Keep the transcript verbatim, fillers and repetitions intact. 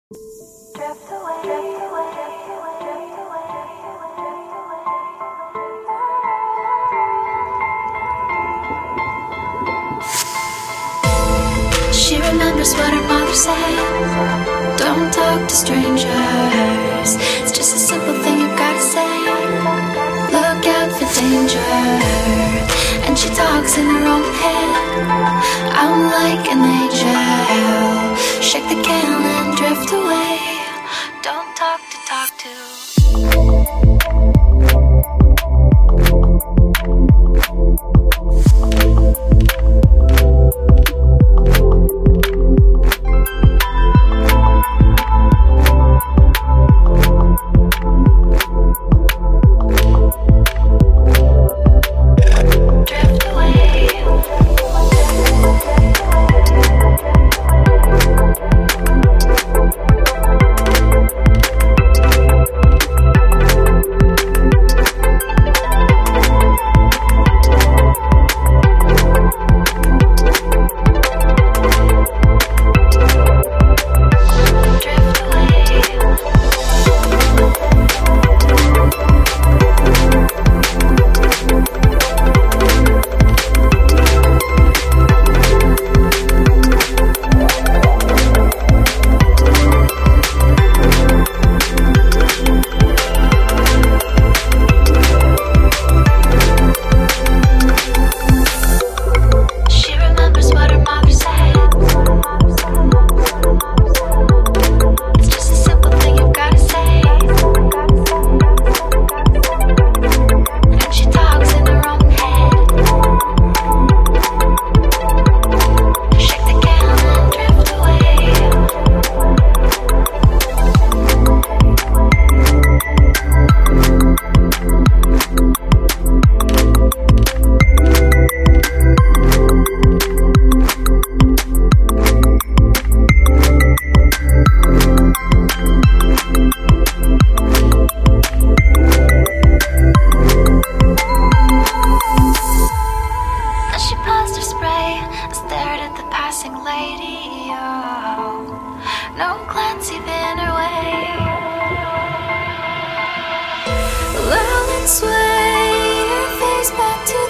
Drift away, drift away, drift away, drift away, drift away. She remembers what her mother said. Don't talk to strangers. It's just a simple thing you gotta say. Look out for danger. And she talks in her own head. I'm like an angel. Shake the can and drift away. Don't talk to talk to. Lady, oh, no glance even her way. Well, and sway her face back to